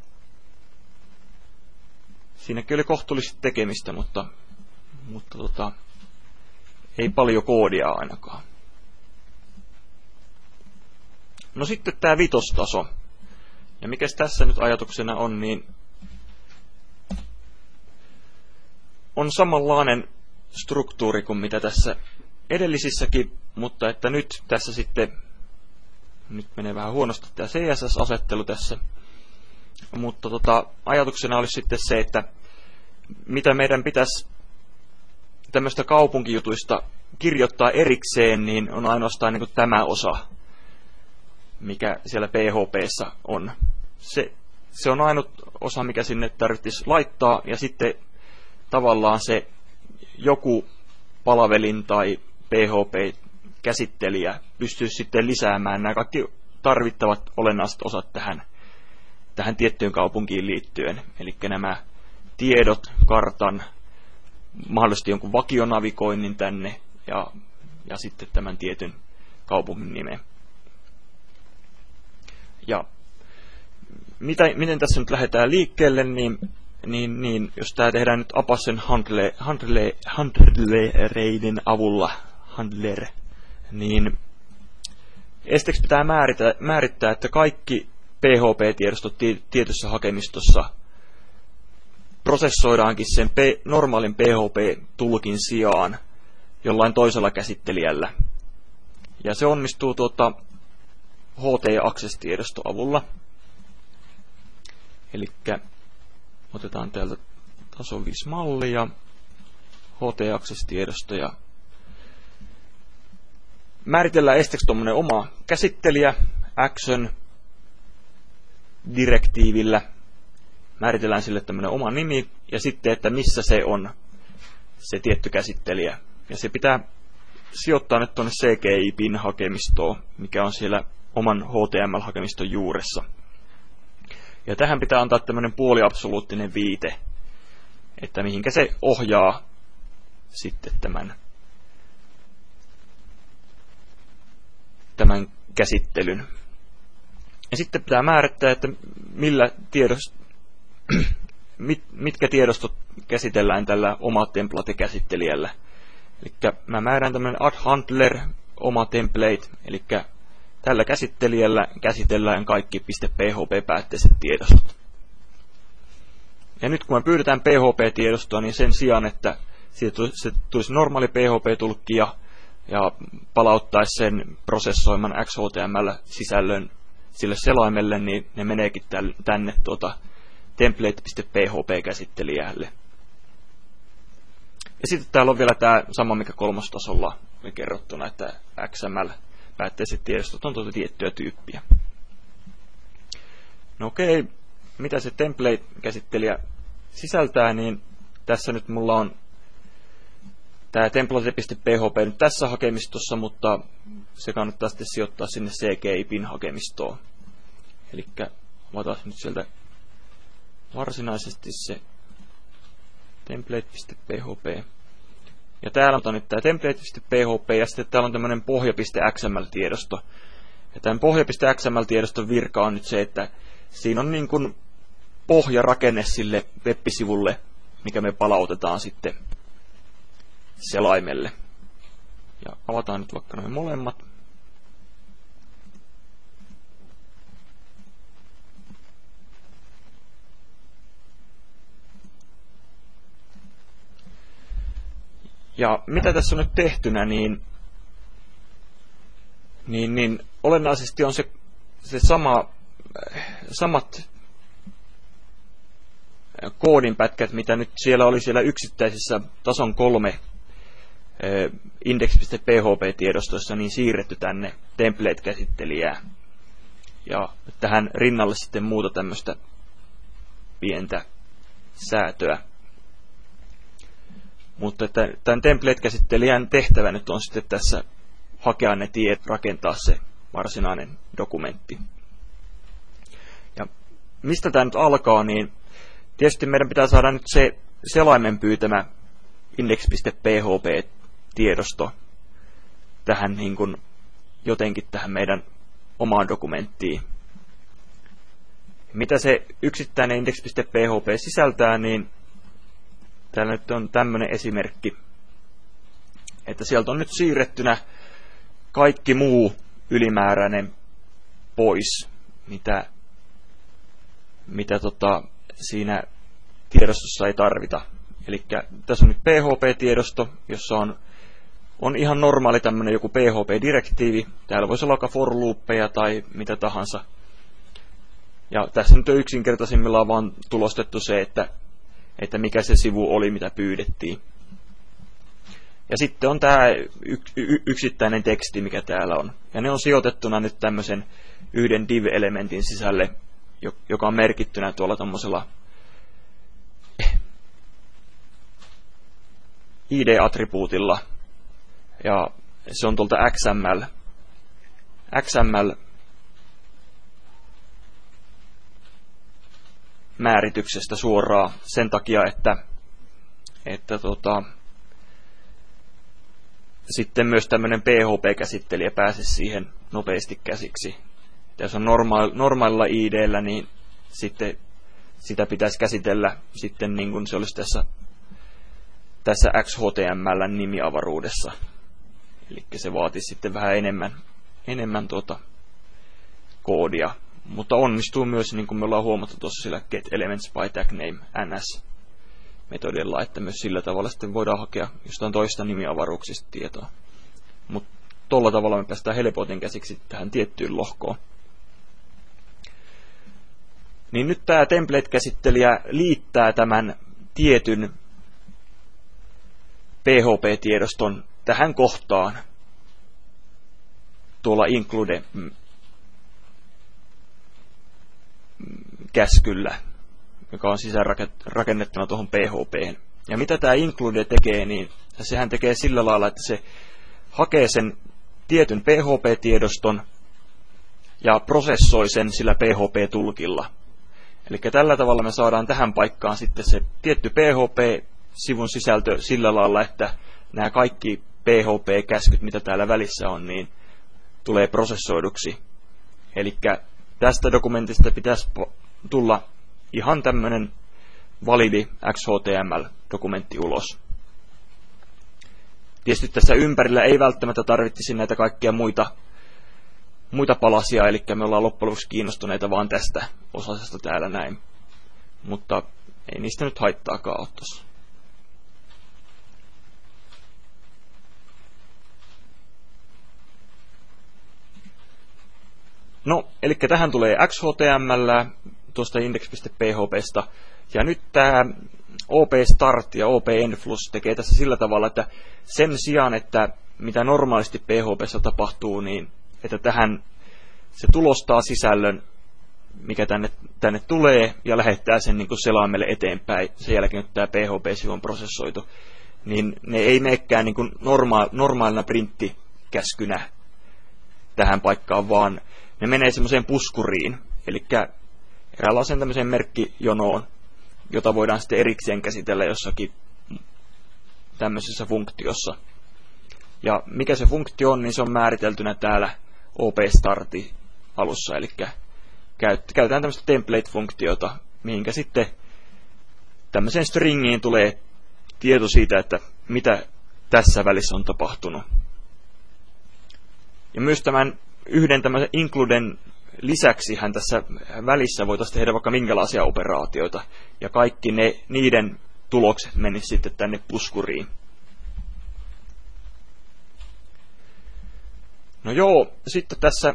[SPEAKER 1] Siinäkin oli kohtuullisesti tekemistä, mutta ei paljon koodia ainakaan. No sitten tämä vitostaso. Ja mikäs tässä nyt ajatuksena on, niin on samanlainen struktuuri kuin mitä tässä edellisissäkin, mutta että nyt tässä sitten, nyt menee vähän huonosti tämä CSS-asettelu tässä, Mutta ajatuksena olisi sitten se, että mitä meidän pitäisi tämmöistä kaupunkijutuista kirjoittaa erikseen, niin on ainoastaan niin kuin tämä osa, mikä siellä PHP:ssä on. Se on ainut osa, mikä sinne tarvitsisi laittaa, ja sitten tavallaan se joku palvelin tai PHP-käsittelijä pystyy sitten lisäämään nämä kaikki tarvittavat olennaiset osat tähän tiettyyn kaupunkiin liittyen. Eli nämä tiedot, kartan, mahdollisesti jonkun vakionavigoinnin tänne ja sitten tämän tietyn kaupungin nimen. Ja miten tässä nyt lähdetään liikkeelle, niin jos tämä tehdään nyt Apachen handlereiden avulla, niin esteeksi pitää määrittää, että kaikki PHP-tiedostot tietyssä hakemistossa prosessoidaankin sen normaalin PHP-tulkin sijaan jollain toisella käsittelijällä. Ja se onnistuu HT-access-tiedostoavulla. Eli otetaan täältä taso 5 malli ja HT-access-tiedosto ja määritellään esteeksi tuommoinen oma käsittelijä action direktiivillä. Määritellään sille tämmöinen oma nimi ja sitten, että missä se on se tietty käsittelijä. Ja se pitää sijoittaa nyt tuonne CGI-bin-hakemistoon, mikä on siellä oman HTML-hakemiston juuressa. Ja tähän pitää antaa tämmöinen puoliabsoluuttinen viite, että mihinkä se ohjaa sitten tämän käsittelyn. Ja sitten pitää määrittää, että mitkä tiedostot käsitellään tällä oma template-käsittelijällä. Eli mä määrään tämmöinen add handler oma template, eli tällä käsittelijällä käsitellään kaikki .php-päätteiset tiedostot. Ja nyt kun me pyydetään PHP-tiedostoa, niin sen sijaan, että se tulisi normaali PHP-tulkki ja palauttaisi sen prosessoiman XHTML-sisällön sille selaimelle, niin ne meneekin tänne template.php-käsittelijälle. Ja sitten täällä on vielä tämä sama, mikä kolmostasolla oli kerrottuna, että XML-päätteiset tiedostot on tiettyä tyyppiä. No okei, mitä se template-käsittelijä sisältää, niin tässä nyt mulla on tämä template.php nyt tässä hakemistossa, mutta se kannattaa sitten sijoittaa sinne CGI-bin-hakemistoon. Eli avataan nyt sieltä varsinaisesti se template.php. Ja täällä on nyt tämä template.php ja sitten täällä on tämmöinen pohja.xml-tiedosto. Ja tämän pohja.xml-tiedoston virka on nyt se, että siinä on niin kuin pohjarakenne sille web-sivulle, mikä me palautetaan sitten selaimelle. Ja avataan nyt vaikka noin molemmat. Ja mitä tässä on nyt tehtynä, niin olennaisesti on se samat koodinpätkät, mitä nyt siellä oli siellä yksittäisissä tason 3 index.php-tiedostoissa, niin siirretty tänne template-käsittelijään. Ja tähän rinnalle sitten muuta tämmöistä pientä säätöä. Mutta tämän template-käsittelijän tehtävä nyt on sitten tässä hakea ne tiedot, rakentaa se varsinainen dokumentti. Ja mistä tämä nyt alkaa, niin tietysti meidän pitää saada nyt se selaimen pyytämä index.php-tiedosto tähän niin kuin jotenkin tähän meidän omaan dokumenttiin. Mitä se yksittäinen index.php sisältää, niin täällä nyt on tämmöinen esimerkki, että sieltä on nyt siirrettynä kaikki muu ylimääräinen pois, mitä siinä tiedostossa ei tarvita. Eli tässä on nyt PHP-tiedosto, jossa on ihan normaali tämmöinen joku PHP-direktiivi. Täällä voisi olla for loopeja tai mitä tahansa. Ja tässä nyt on yksinkertaisimmillaan vaan tulostettu se, että mikä se sivu oli, mitä pyydettiin. Ja sitten on tämä yksittäinen teksti, mikä täällä on. Ja ne on sijoitettuna nyt tämmöisen yhden div-elementin sisälle, joka on merkittynä tuolla tommosella id-attribuutilla. Ja se on tuolta XML-määrityksestä suoraan sen takia, että sitten myös tämmöinen PHP-käsittelijä pääsisi siihen nopeasti käsiksi. Jos on normaalilla ID:llä, niin sitten sitä pitäisi käsitellä sitten niin kuin se olisi tässä XHTML:n nimiavaruudessa. Eli se vaatisi sitten vähän enemmän koodia. Mutta onnistuu myös, niin kuin me ollaan huomattu tuossa sillä getElements by tag name ns-metodilla, että myös sillä tavalla sitten voidaan hakea jostain toista nimiavaruuksista tietoa. Mutta tuolla tavalla me päästään helpoiten käsiksi tähän tiettyyn lohkoon. Niin nyt tämä template-käsittelijä liittää tämän tietyn PHP-tiedoston tähän kohtaan tuolla include-käskyllä, joka on sisäänrakennettuna tuohon PHP:hen. Ja mitä tämä include tekee, niin sehän tekee sillä lailla, että se hakee sen tietyn PHP-tiedoston ja prosessoi sen sillä PHP-tulkilla. Eli tällä tavalla me saadaan tähän paikkaan sitten se tietty PHP-sivun sisältö sillä lailla, että nämä kaikki PHP-käskyt, mitä täällä välissä on, niin tulee prosessoiduksi. Eli tästä dokumentista pitäisi tulla ihan tämmöinen validi XHTML-dokumentti ulos. Tietysti tässä ympärillä ei välttämättä tarvitsisi näitä kaikkia muita palasia, eli me ollaan loppujen lopuksi kiinnostuneita vaan tästä osasesta täällä näin. Mutta ei niistä nyt haittaakaan ole tuossa. No, eli tähän tulee XHTML tuosta index.phpsta, ja nyt tämä OP Start ja OP Endflush tekee tässä sillä tavalla, että sen sijaan, että mitä normaalisti PHP:ssä tapahtuu, niin että tähän se tulostaa sisällön, mikä tänne tulee, ja lähettää sen niin kuin selaimelle eteenpäin. Sen jälkeen, kun tämä PHP-sivu on prosessoitu, niin ne ei menekään niin kuin normaalina printtikäskynä tähän paikkaan, vaan ne menee semmoiseen puskuriin, eli eräänlaisen tämmöiseen merkkijonoon, jota voidaan sitten erikseen käsitellä jossakin tämmöisessä funktiossa. Ja mikä se funktio on, niin se on määriteltynä täällä OP-starti alussa, eli käytetään tämmöistä template-funktiota, mihinkä sitten tämmöiseen stringiin tulee tieto siitä, että mitä tässä välissä on tapahtunut. Ja myös tämän yhden tämmöisen includen lisäksi hän tässä välissä voitaisiin tehdä vaikka minkälaisia operaatioita, ja kaikki niiden tulokset menisivät sitten tänne puskuriin. No joo, sitten tässä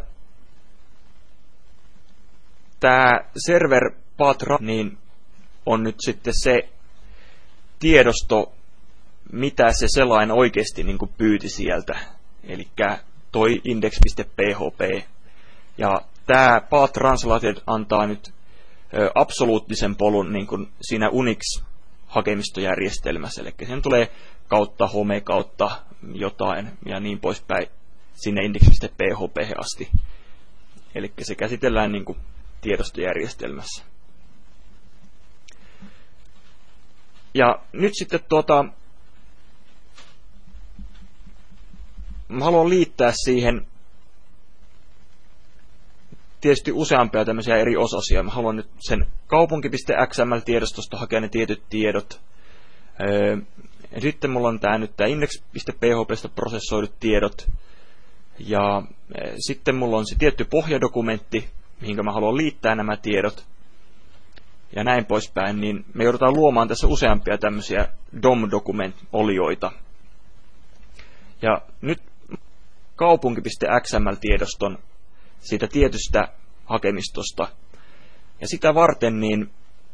[SPEAKER 1] tämä server path niin on nyt sitten se tiedosto, mitä se selain oikeasti niin kuin pyyti sieltä, eli toi index.php. Ja tämä path translated antaa nyt absoluuttisen polun niin kuin siinä Unix-hakemistojärjestelmässä, eli sen tulee kautta home kautta jotain ja niin poispäin sinne index.php asti. Eli se käsitellään niin kuin tiedostojärjestelmässä. Ja nyt sitten mä haluan liittää siihen tietysti useampia tämmöisiä eri osasia. Mä haluan nyt sen kaupunki.xml-tiedostosta hakea ne tietyt tiedot. Ja sitten mulla on nyt tämä index.phpstä prosessoidut tiedot. Ja sitten mulla on se tietty pohjadokumentti, mihin mä haluan liittää nämä tiedot. Ja näin poispäin, niin me joudutaan luomaan tässä useampia tämmöisiä DOM-dokument-olioita. Ja nyt kaupunki.xml-tiedoston siitä tietystä hakemistosta Ja sitä varten niin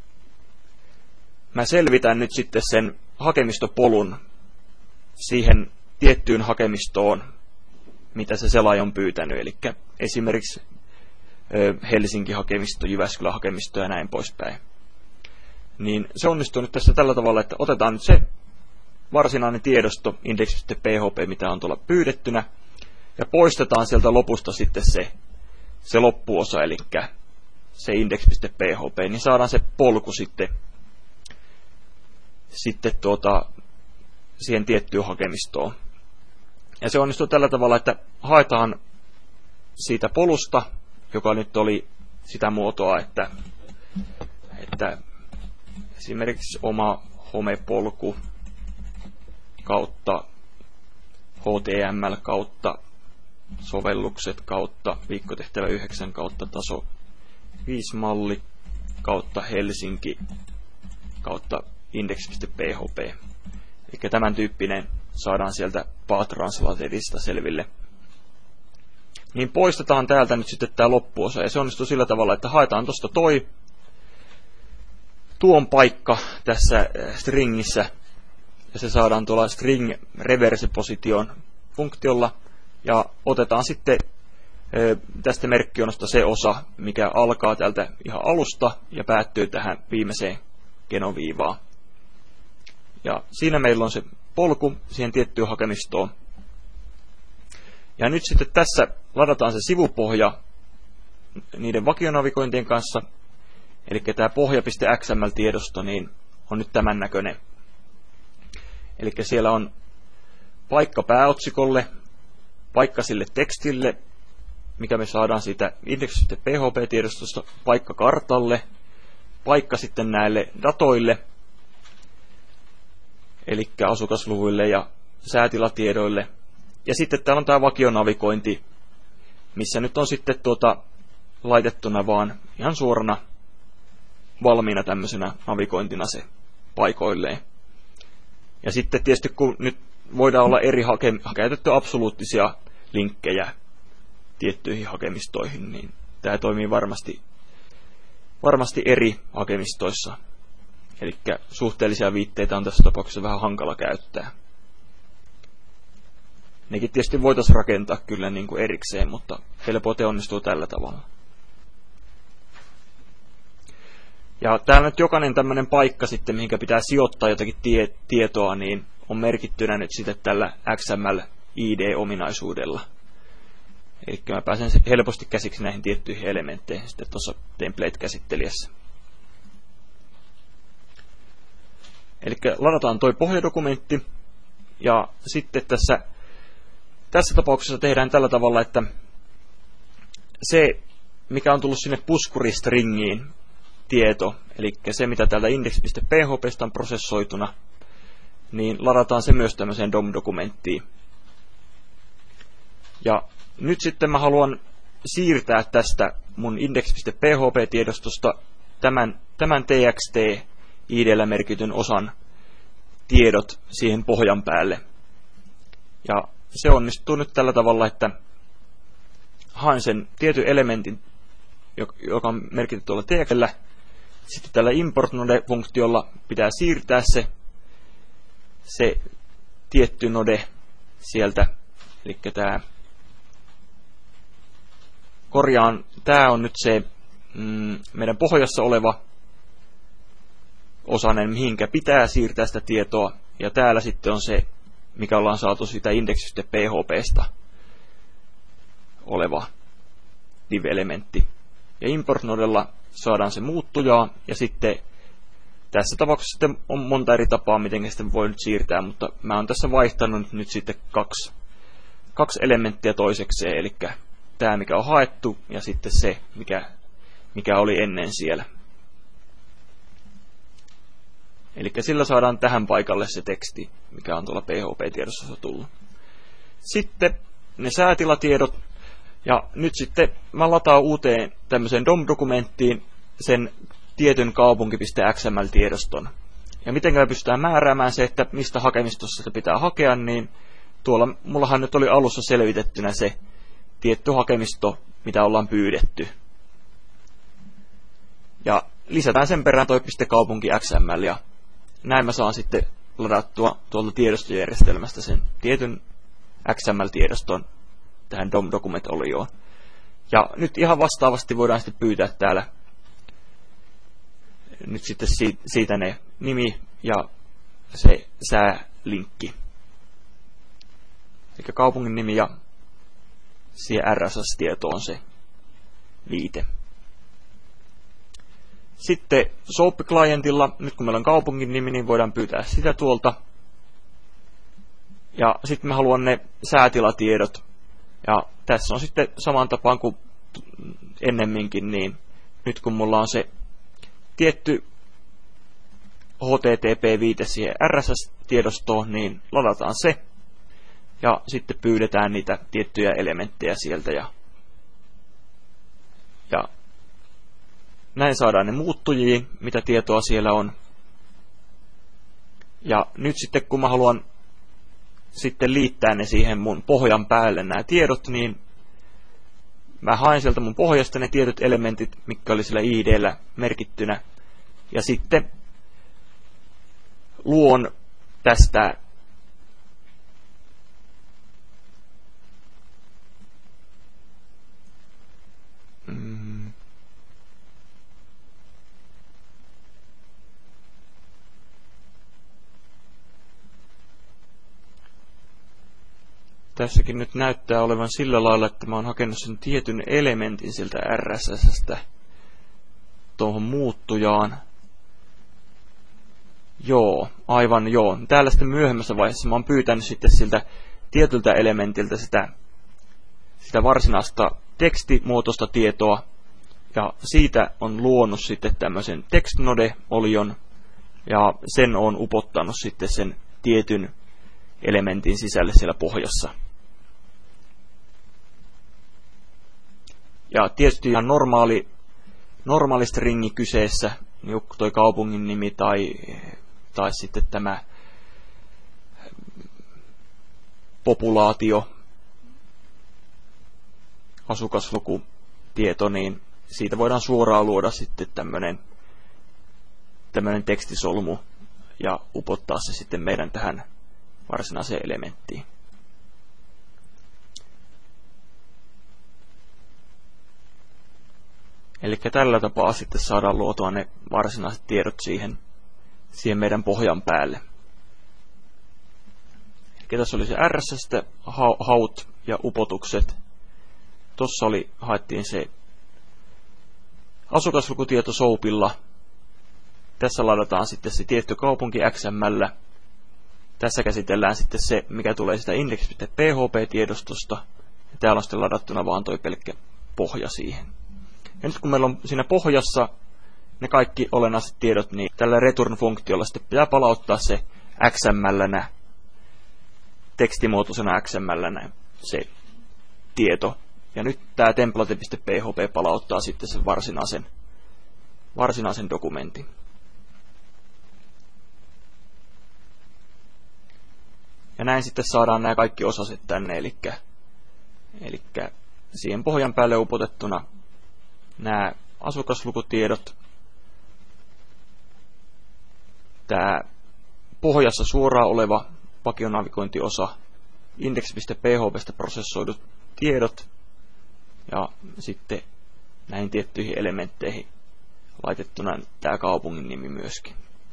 [SPEAKER 1] mä selvitän nyt sitten sen hakemistopolun siihen tiettyyn hakemistoon, mitä se selaaja on pyytänyt. Eli esimerkiksi Helsinki-hakemisto, Jyväskylä-hakemisto ja näin poispäin. Niin se onnistuu nyt tässä tällä tavalla, että otetaan nyt se varsinainen tiedosto index.php, mitä on tuolla pyydettynä, ja poistetaan sieltä lopusta sitten se loppuosa, eli se index.php, niin saadaan se polku sitten siihen tiettyyn hakemistoon. Ja se onnistuu tällä tavalla, että haetaan siitä polusta, joka nyt oli sitä muotoa, että esimerkiksi oma homepolku kautta HTML kautta sovellukset kautta viikkotehtävä 9 kautta taso 5 malli kautta Helsinki kautta index.php. Eli tämän tyyppinen saadaan sieltä Path Translatedista selville. Niin poistetaan täältä nyt sitten tämä loppuosa, ja se onnistuu sillä tavalla, että haetaan tuosta tuon paikka tässä stringissä, ja se saadaan tuolla string reverse position funktiolla, ja otetaan sitten tästä merkkionosta se osa, mikä alkaa täältä ihan alusta ja päättyy tähän viimeiseen genoviivaan. Ja siinä meillä on se polku siihen tiettyyn hakemistoon. Ja nyt sitten tässä ladataan se sivupohja niiden vakionavigointien kanssa. Eli tämä pohja.xml-tiedosto niin on nyt tämän näköinen. Eli siellä on paikka pääotsikolle, paikka sille tekstille, mikä me saadaan siitä index.php-tiedostosta, paikka kartalle, paikka sitten näille datoille, eli asukasluvuille ja säätilatiedoille. Ja sitten täällä on tämä vakionavigointi, missä nyt on sitten laitettuna vaan ihan suorana valmiina tämmöisenä navigointina se paikoilleen. Ja sitten tietysti kun nyt voidaan olla käytetty absoluuttisia linkkejä tiettyihin hakemistoihin, niin tämä toimii varmasti eri hakemistoissa. Eli suhteellisia viitteitä on tässä tapauksessa vähän hankala käyttää. Nekin tietysti voitaisiin rakentaa kyllä niin kuin erikseen, mutta helpoiten onnistuu tällä tavalla. Ja täällä nyt jokainen tämmöinen paikka sitten, mihinkä pitää sijoittaa jotakin tietoa, niin on merkittynä nyt sitten tällä XML-ID-ominaisuudella. Eli mä pääsen helposti käsiksi näihin tiettyihin elementteihin sitten tuossa template-käsittelijässä. Eli ladataan toi pohjadokumentti, ja sitten tässä tapauksessa tehdään tällä tavalla, että se, mikä on tullut sinne puskuristringiin tieto, eli se, mitä täältä index.phpstä on prosessoituna, niin ladataan se myös tämmöiseen DOM-dokumenttiin. Ja nyt sitten mä haluan siirtää tästä mun index.php-tiedostosta tämän txt-idellä merkityn osan tiedot siihen pohjan päälle. Ja se onnistuu nyt tällä tavalla, että haen sen tietyn elementin, joka on merkitty tuolla txt:llä. Sitten tällä import node-funktiolla pitää siirtää se tietty node sieltä. Eli tämä on nyt se meidän pohjassa oleva osanen, mihinkä pitää siirtää sitä tietoa. Ja täällä sitten on se, mikä ollaan saatu siitä index.phpstä oleva div-elementti. Ja import-nodella saadaan se muuttujaa, ja sitten tässä tapauksessa sitten on monta eri tapaa, miten sitten voi nyt siirtää, mutta mä oon tässä vaihtanut nyt sitten kaksi elementtiä toisekseen, eli tämä, mikä on haettu, ja sitten se, mikä oli ennen siellä. Eli sillä saadaan tähän paikalle se teksti, mikä on tuolla PHP-tiedostossa tullut. Sitten ne säätilatiedot, ja nyt sitten mä lataan uuteen tämmöiseen DOM-dokumenttiin sen tietyn kaupunki.xml-tiedoston. Ja miten me pystytään määräämään se, että mistä hakemistossa se pitää hakea, niin tuolla mullahan nyt oli alussa selvitettynä se tietty hakemisto, mitä ollaan pyydetty. Ja lisätään sen perään toi .kaupunki XML, ja näin mä saan sitten ladattua tuolta tiedostojärjestelmästä sen tietyn XML-tiedoston tähän DOM-document-olioon. Ja nyt ihan vastaavasti voidaan sitten pyytää täällä nyt sitten siitä ne nimi ja se säälinkki. Eli kaupungin nimi ja siihen RSS-tietoon se liite. Sitten SOAP-klientilla, nyt kun meillä on kaupungin nimi, niin voidaan pyytää sitä tuolta. Ja sitten mä haluan ne säätilatiedot. Ja tässä on sitten saman tapaan kuin ennemminkin, niin nyt kun mulla on se tietty HTTP-viite siihen RSS-tiedostoon, niin ladataan se. Ja sitten pyydetään niitä tiettyjä elementtejä sieltä. Ja näin saadaan ne muuttujiin, mitä tietoa siellä on. Ja nyt sitten kun mä haluan sitten liittää ne siihen mun pohjan päälle nämä tiedot, niin mä haen sieltä mun pohjasta ne tietyt elementit, mitkä oli sillä ID:llä merkittynä. Ja sitten luon tästä tässäkin nyt näyttää olevan sillä lailla, että mä oon hakenut sen tietyn elementin sieltä RSS:stä tuohon muuttujaan. Joo, aivan joo. Täällä sitten myöhemmässä vaiheessa mä oon pyytänyt sitten siltä tietyltä elementiltä sitä varsinaista tekstimuotoista tietoa. Ja siitä on luonut sitten tämmöisen TextNode-olion. Ja sen on upottanut sitten sen tietyn elementin sisälle siellä pohjassa. Ja tietysti ihan normaali stringi kyseessä, niin toi kaupungin nimi tai sitten tämä populaatio, asukaslukutieto, niin siitä voidaan suoraan luoda sitten tämmöinen tekstisolmu ja upottaa se sitten meidän tähän varsinaiseen elementtiin. Eli tällä tapaa sitten saadaan luotua ne varsinaiset tiedot siihen meidän pohjan päälle. Eli tässä oli se RSS, haut ja upotukset. Tuossa haettiin se asukaslukutieto SOAPilla. Tässä ladataan sitten se tietty kaupunki XML. Tässä käsitellään sitten se, mikä tulee sitä index.php-tiedostosta. Ja täällä on sitten ladattuna vaan toi pelkkä pohja siihen. Ja nyt kun meillä on siinä pohjassa ne kaikki olennaiset tiedot, niin tällä return-funktiolla sitten pitää palauttaa se XML-nä, tekstimuotoisena XML-nä se tieto. Ja nyt tämä template.php palauttaa sitten sen varsinaisen dokumentin. Ja näin sitten saadaan nämä kaikki osaset tänne, eli siihen pohjan päälle upotettuna nämä asukaslukutiedot, tämä pohjassa suoraan oleva vakionavigointiosa, index.php:stä prosessoidut tiedot ja sitten näihin tiettyihin elementteihin laitettuna tämä kaupungin nimi myöskin.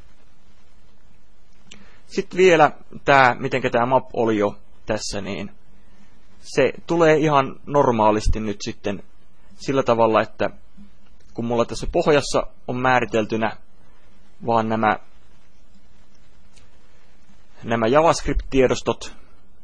[SPEAKER 1] Sitten vielä miten tämä map-olio tässä, niin se tulee ihan normaalisti nyt sitten sillä tavalla, että kun mulla tässä pohjassa on määriteltynä vaan nämä JavaScript-tiedostot,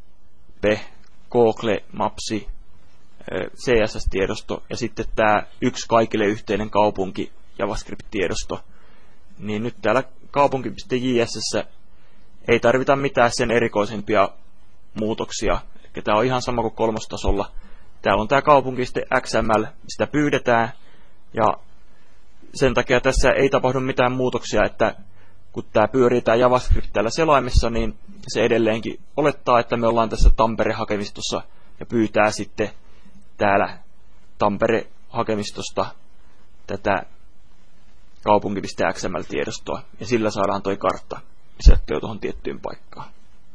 [SPEAKER 1] Google Mapsi, CSS-tiedosto ja sitten tämä yksi kaikille yhteinen kaupunki JavaScript-tiedosto, niin nyt täällä kaupunki.js:ssä ei tarvita mitään sen erikoisempia muutoksia. Eli tämä on ihan sama kuin kolmostasolla. Täällä on tämä kaupunki.xml, sitä pyydetään, ja sen takia tässä ei tapahdu mitään muutoksia, että kun tämä pyörii tämä JavaScript täällä selaimessa, niin se edelleenkin olettaa, että me ollaan tässä Tampere-hakemistossa ja pyytää sitten täällä Tampere-hakemistosta tätä kaupunki.xml-tiedostoa, ja sillä saadaan toi kartta lisättyä tuohon tiettyyn paikkaan.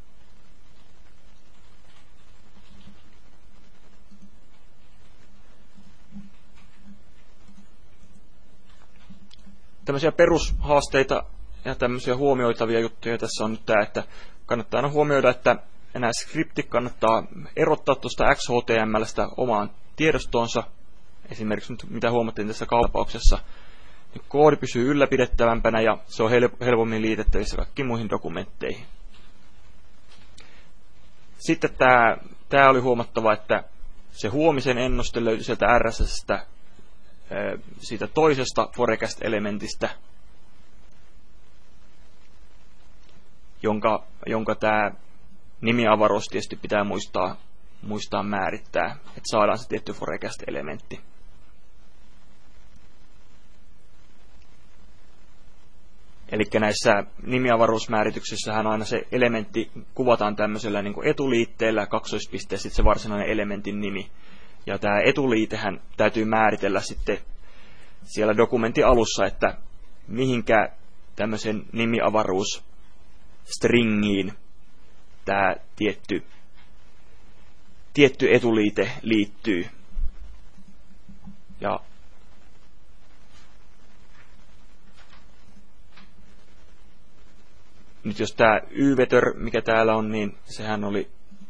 [SPEAKER 1] Tämmöisiä perushaasteita ja tämmöisiä huomioitavia juttuja tässä on nyt tämä, että kannattaa aina huomioida, että nämä skriptit kannattaa erottaa tuosta XHTMLstä omaan tiedostoonsa. Esimerkiksi nyt, mitä huomattiin tässä tapauksessa, niin koodi pysyy ylläpidettävämpänä ja se on helpommin liitettävissä kaikkiin muihin dokumentteihin. Sitten tämä oli huomattava, että se huomisen ennuste löytyi sieltä RSS:stä, siitä toisesta forecast-elementistä, jonka tämä nimiavaruus tietysti pitää muistaa määrittää, että saadaan se tietty forecast-elementti. Eli näissä nimiavaruusmäärityksissähän aina se elementti kuvataan tämmöisellä niin kuin etuliitteellä, kaksoispiste, sitten se varsinainen elementin nimi. Ja tämä etuliitehän täytyy määritellä sitten siellä dokumentin alussa, että mihinkä tämmöisen nimiavaruusstringiin tämä tietty etuliite liittyy. Ja nyt jos tämä yvetor, mikä täällä on, niin sehän oli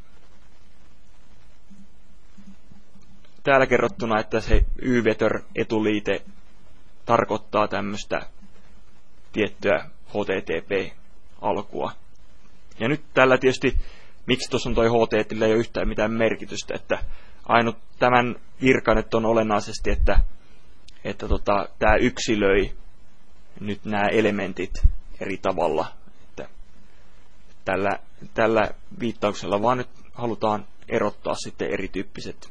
[SPEAKER 1] täällä kerrottuna, että se yvetor etuliite tarkoittaa tämmöistä tiettyä HTTP-alkua. Ja nyt tällä tietysti, miksi tuossa on toi HTTP, ei ole yhtään mitään merkitystä, että ainut tämän virka nyt on olennaisesti, että tämä yksilöi nyt nämä elementit eri tavalla. Että tällä viittauksella vaan nyt halutaan erottaa sitten erityyppiset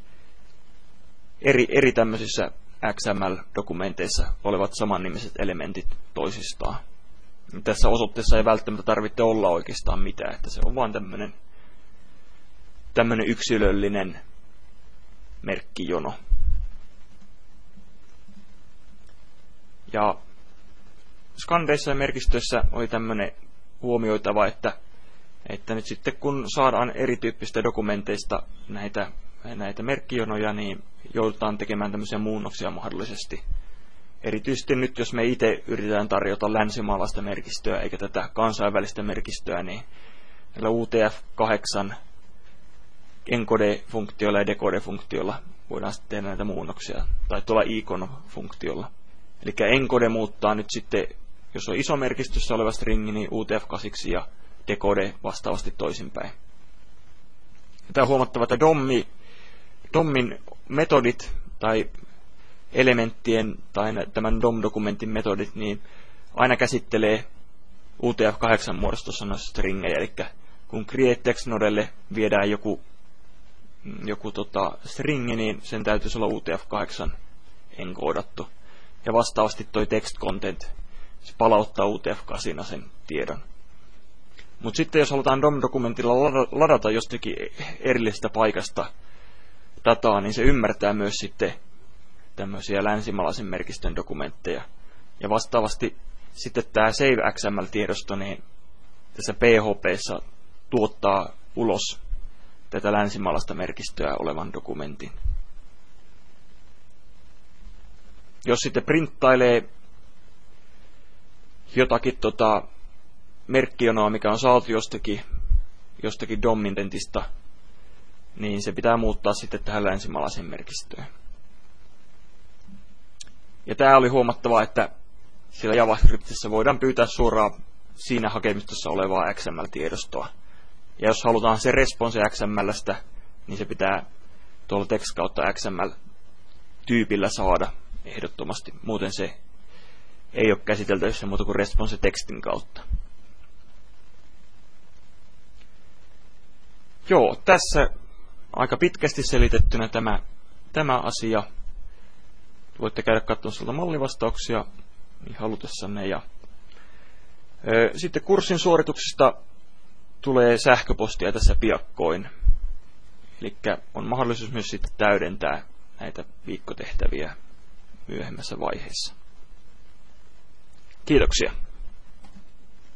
[SPEAKER 1] eri tämmöisissä XML-dokumenteissa olevat samannimiset elementit toisistaan. Tässä osoitteessa ei välttämättä tarvitse olla oikeastaan mitään, että se on vaan tämmöinen yksilöllinen merkkijono. Ja skandeissa ja merkistöissä oli tämmöinen huomioitava, että nyt sitten kun saadaan erityyppistä dokumenteista näitä merkkijonoja, niin joudutaan tekemään tämmöisiä muunnoksia mahdollisesti. Erityisesti nyt, jos me itse yritetään tarjota länsimaalaista merkistöä eikä tätä kansainvälistä merkistöä, niin näillä UTF-8 encode-funktioilla ja decode-funktioilla voidaan sitten tehdä näitä muunnoksia, tai tuolla icon-funktiolla. Eli encode muuttaa nyt sitten, jos on iso merkistössä oleva stringi, niin UTF-8 ja decode vastaavasti toisinpäin. Tämä on huomattava, että DOMin metodit tai elementtien tai tämän DOM-dokumentin metodit niin aina käsittelee UTF-8 muodostossa noissa stringejä, eli kun createText-nodelle viedään joku stringi, niin sen täytyisi olla UTF-8 enkoodattu. Ja vastaavasti toi text content se palauttaa UTF-8 sen tiedon. Mutta sitten jos halutaan DOM-dokumentilla ladata jostakin erillisestä paikasta dataa, niin se ymmärtää myös sitten tämmöisiä länsimaalaisen merkistön dokumentteja. Ja vastaavasti sitten tämä Save XML-tiedosto, niin tässä PHP:ssa tuottaa ulos tätä länsimaalaista merkistöä olevan dokumentin. Jos sitten printtailee jotakin merkkijonoa, mikä on saatu jostakin DOM-intentistä, niin se pitää muuttaa sitten tähän länsimaalaisen merkistöön. Ja tämä oli huomattavaa, että siellä JavaScriptissa voidaan pyytää suoraan siinä hakemistossa olevaa XML-tiedostoa. Ja jos halutaan se response XML:stä, niin se pitää tuolla text kautta XML-tyypillä saada ehdottomasti. Muuten se ei ole käsiteltävissä muuta kuin response tekstin kautta. Joo, tässä aika pitkästi selitettynä tämä asia. Voitte käydä katsomassa mallivastauksia niin halutessanne. Ja sitten kurssin suorituksista tulee sähköpostia tässä piakkoin. Eli on mahdollisuus myös sitten täydentää näitä viikkotehtäviä myöhemmässä vaiheessa. Kiitoksia.